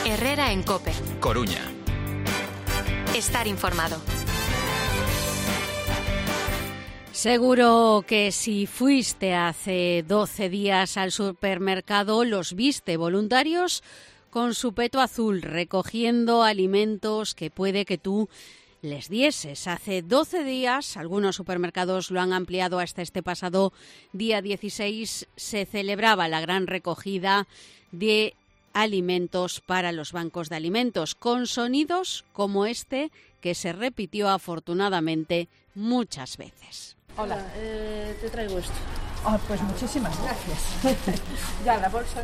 Herrera en COPE. Coruña. Estar informado. Seguro que si fuiste hace 12 días al supermercado, los viste voluntarios con su peto azul recogiendo alimentos que puede que tú les dieses. Hace 12 días, algunos supermercados lo han ampliado hasta este pasado día 16, se celebraba la gran recogida de alimentos para los bancos de alimentos, con sonidos como este que se repitió afortunadamente muchas veces. Hola, te traigo esto. Pues muchísimas gracias. Ya, la bolsa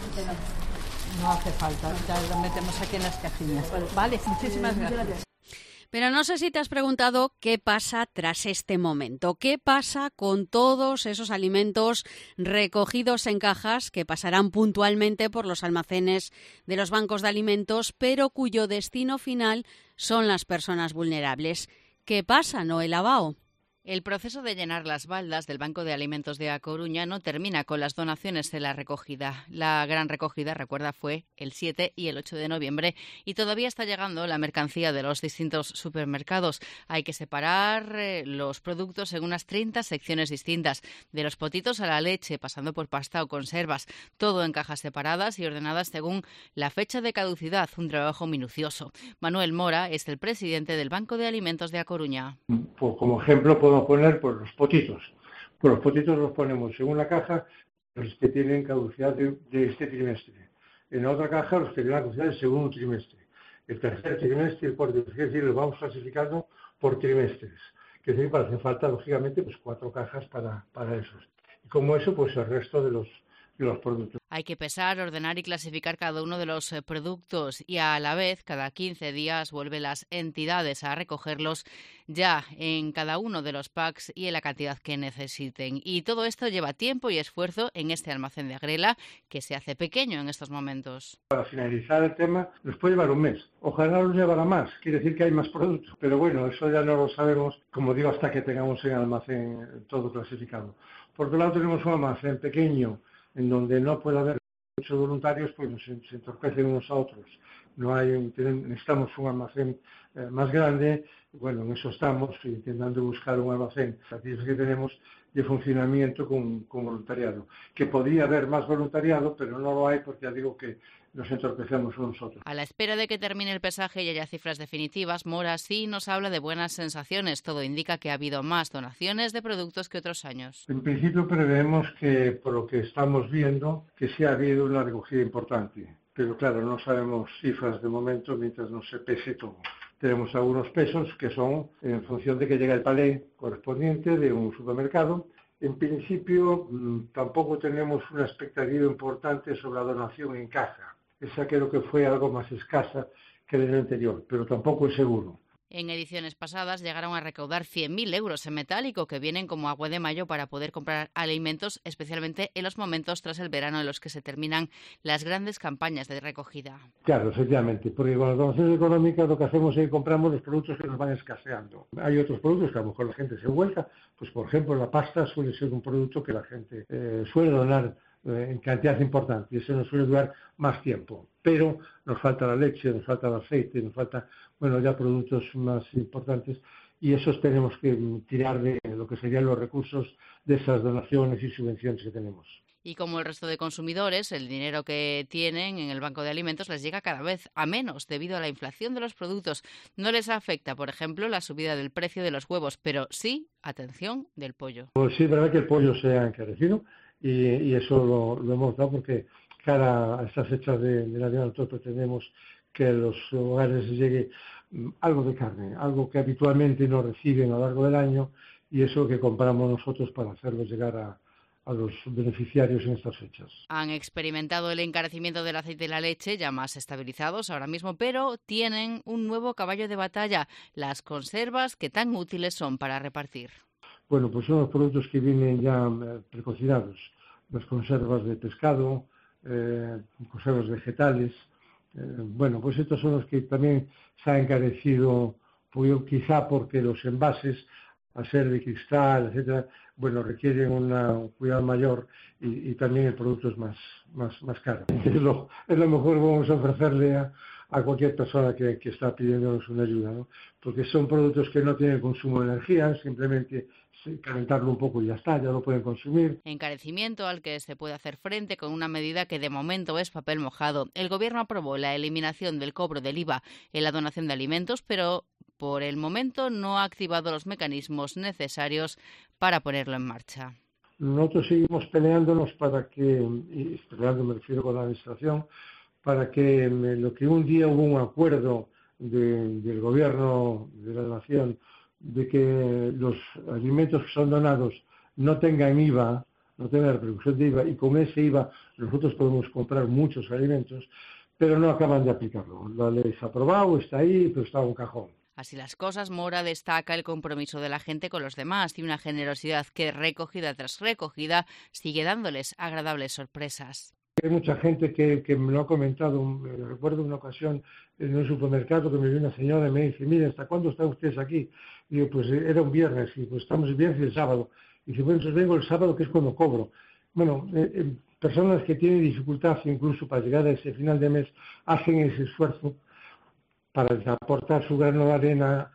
no hace falta, ya lo metemos aquí en las cajillas. Vale, muchísimas gracias. Pero no sé si te has preguntado qué pasa tras este momento, qué pasa con todos esos alimentos recogidos en cajas que pasarán puntualmente por los almacenes de los bancos de alimentos, pero cuyo destino final son las personas vulnerables. ¿Qué pasa, Noel Abao? El proceso de llenar las baldas del Banco de Alimentos de A Coruña no termina con las donaciones de la recogida. La gran recogida, recuerda, fue el 7 y el 8 de noviembre y todavía está llegando la mercancía de los distintos supermercados. Hay que separar los productos en unas 30 secciones distintas, de los potitos a la leche, pasando por pasta o conservas, todo en cajas separadas y ordenadas según la fecha de caducidad, un trabajo minucioso. Manuel Mora es el presidente del Banco de Alimentos de A Coruña. Pues como ejemplo podemos poner pues los potitos. Pues los potitos los ponemos en una caja los que tienen caducidad de este trimestre. En la otra caja los que tienen caducidad del segundo trimestre. El tercer trimestre y el cuarto trimestre. Es decir, los vamos clasificando por trimestres. Que es decir, hace falta, lógicamente, pues 4 cajas para esos. Y como eso, pues el resto de los productos. Hay que pesar, ordenar y clasificar cada uno de los productos y a la vez, cada 15 días, vuelven las entidades a recogerlos ya en cada uno de los packs y en la cantidad que necesiten. Y todo esto lleva tiempo y esfuerzo en este almacén de Agrela, que se hace pequeño en estos momentos. Para finalizar el tema, nos puede llevar un mes. Ojalá nos llevará más, quiere decir que hay más productos. Pero bueno, eso ya no lo sabemos, como digo, hasta que tengamos en el almacén todo clasificado. Por otro lado, tenemos un almacén pequeño, en donde no puede haber muchos voluntarios, pues se entorpecen unos a otros. Necesitamos un almacén más grande. Bueno, en eso estamos, intentando buscar un almacén que tenemos de funcionamiento con voluntariado. Que podría haber más voluntariado, pero no lo hay porque ya digo que nos entorpecemos unos a otros. A la espera de que termine el pesaje y haya cifras definitivas, Mora sí nos habla de buenas sensaciones. Todo indica que ha habido más donaciones de productos que otros años. En principio preveemos que, por lo que estamos viendo, que sí ha habido una recogida importante. Pero claro, no sabemos cifras de momento mientras no se pese todo. Tenemos algunos pesos que son en función de que llega el palé correspondiente de un supermercado. En principio tampoco tenemos una expectativa importante sobre la donación en caja. Esa creo que fue algo más escasa que el anterior, pero tampoco es seguro. En ediciones pasadas llegaron a recaudar 100.000 euros en metálico que vienen como agua de mayo para poder comprar alimentos, especialmente en los momentos tras el verano en los que se terminan las grandes campañas de recogida. Claro, efectivamente, porque con las donaciones económicas lo que hacemos es que compramos los productos que nos van escaseando. Hay otros productos que a lo mejor la gente se vuelca, pues por ejemplo la pasta suele ser un producto que la gente suele donar en cantidad importante y eso nos suele durar más tiempo. Pero nos falta la leche, nos falta el aceite, nos falta, ya productos más importantes y esos tenemos que tirar de lo que serían los recursos de esas donaciones y subvenciones que tenemos. Y como el resto de consumidores, el dinero que tienen en el Banco de Alimentos les llega cada vez a menos debido a la inflación de los productos. No les afecta, por ejemplo, la subida del precio de los huevos, pero sí, atención, del pollo. Pues sí, es verdad que el pollo se ha encarecido y eso lo hemos dado porque cara a estas fechas de Navidad nosotros pretendemos que a los hogares les llegue algo de carne, algo que habitualmente no reciben a lo largo del año y eso que compramos nosotros para hacerlos llegar a los beneficiarios en estas fechas. Han experimentado el encarecimiento del aceite y la leche, ya más estabilizados ahora mismo, pero tienen un nuevo caballo de batalla, las conservas que tan útiles son para repartir. Bueno, pues son los productos que vienen ya precocinados, las conservas de pescado, conservas vegetales. Pues estos son los que también se han encarecido, quizá porque los envases, al ser de cristal, etcétera, bueno, requieren un cuidado mayor y también el producto es más caro. Es lo mejor que vamos a ofrecerle a cualquier persona que está pidiéndonos una ayuda, ¿no? Porque son productos que no tienen consumo de energía, simplemente calentarlo un poco y ya está, ya lo pueden consumir. Encarecimiento al que se puede hacer frente con una medida que de momento es papel mojado. El Gobierno aprobó la eliminación del cobro del IVA en la donación de alimentos, pero por el momento no ha activado los mecanismos necesarios para ponerlo en marcha. Nosotros seguimos peleándonos peleando me refiero con la Administración, para que lo que un día hubo un acuerdo del Gobierno de la Nación de que los alimentos que son donados no tengan IVA, no tengan repercusión de IVA, y con ese IVA nosotros podemos comprar muchos alimentos, pero no acaban de aplicarlo. La ley se ha aprobado, está ahí, pero está en un cajón. Así las cosas, Mora destaca el compromiso de la gente con los demás y una generosidad que recogida tras recogida sigue dándoles agradables sorpresas. Hay mucha gente que me lo ha comentado. Recuerdo una ocasión en un supermercado que me vio una señora y me dice: mire, ¿hasta cuándo están ustedes aquí? Y digo, pues era un viernes, y pues estamos el viernes y el sábado. Y dice, bueno, entonces vengo el sábado, que es cuando cobro. Bueno, personas que tienen dificultad incluso para llegar a ese final de mes hacen ese esfuerzo para aportar su grano de arena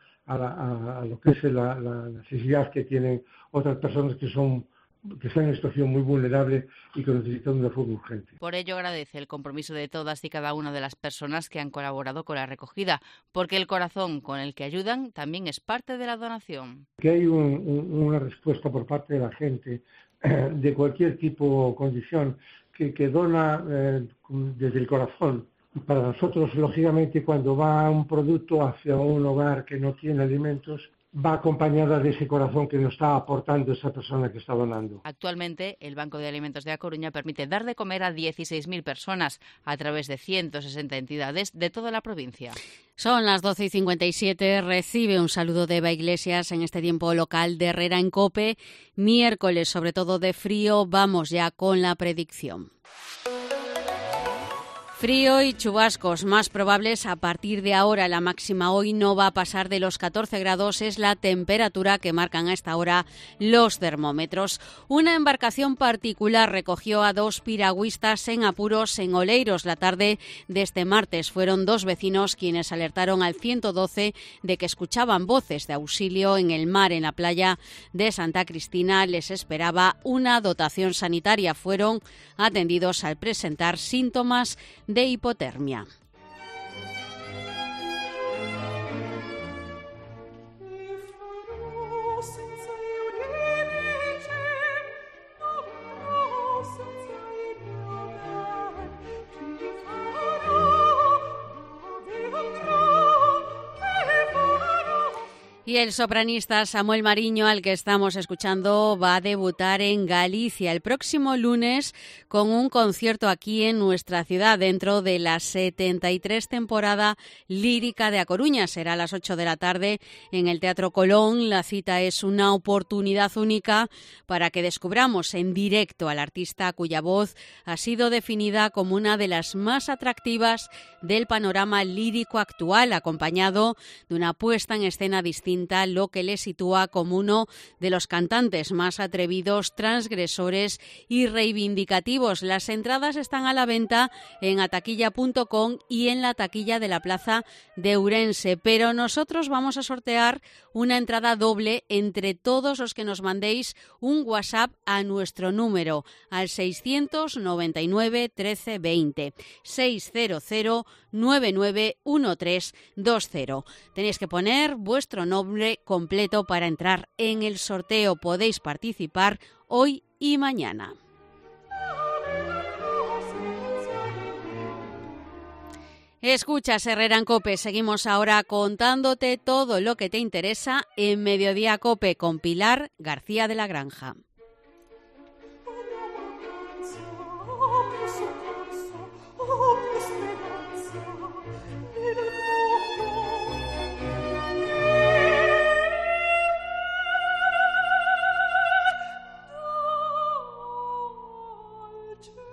a lo que es la necesidad que tienen otras personas que están en situación muy vulnerable y que necesitan una forma urgente. Por ello agradece el compromiso de todas y cada una de las personas que han colaborado con la recogida, porque el corazón con el que ayudan también es parte de la donación. Que hay una respuesta por parte de la gente de cualquier tipo o condición que dona desde el corazón. Para nosotros, lógicamente, cuando va un producto hacia un hogar que no tiene alimentos, va acompañada de ese corazón que nos está aportando esa persona que está donando. Actualmente, el Banco de Alimentos de A Coruña permite dar de comer a 16.000 personas a través de 160 entidades de toda la provincia. Son las 12:57. Recibe un saludo de Eva Iglesias en este tiempo local de Herrera en COPE. Miércoles, sobre todo de frío. Vamos ya con la predicción. Frío y chubascos más probables a partir de ahora. La máxima hoy no va a pasar de los 14 grados. Es la temperatura que marcan a esta hora los termómetros. Una embarcación particular recogió a 2 piragüistas en apuros en Oleiros la tarde de este martes. Fueron 2 vecinos quienes alertaron al 112 de que escuchaban voces de auxilio en el mar. En la playa de Santa Cristina les esperaba una dotación sanitaria. Fueron atendidos al presentar síntomas de hipotermia. Y el sopranista Samuel Mariño, al que estamos escuchando, va a debutar en Galicia el próximo lunes con un concierto aquí en nuestra ciudad dentro de la 73 temporada lírica de A Coruña. Será a las 8 de la tarde en el Teatro Colón. La cita es una oportunidad única para que descubramos en directo al artista cuya voz ha sido definida como una de las más atractivas del panorama lírico actual, acompañado de una puesta en escena distinta, lo que le sitúa como uno de los cantantes más atrevidos, transgresores y reivindicativos. Las entradas están a la venta en ataquilla.com y en la taquilla de la Plaza de Ourense, pero nosotros vamos a sortear una entrada doble entre todos los que nos mandéis un WhatsApp a nuestro número, al 699 13 20 600 991320. Tenéis que poner vuestro nombre completo para entrar en el sorteo. Podéis participar hoy y mañana. Escuchas Herrera en COPE. Seguimos ahora contándote todo lo que te interesa en Mediodía COPE con Pilar García de la Granja.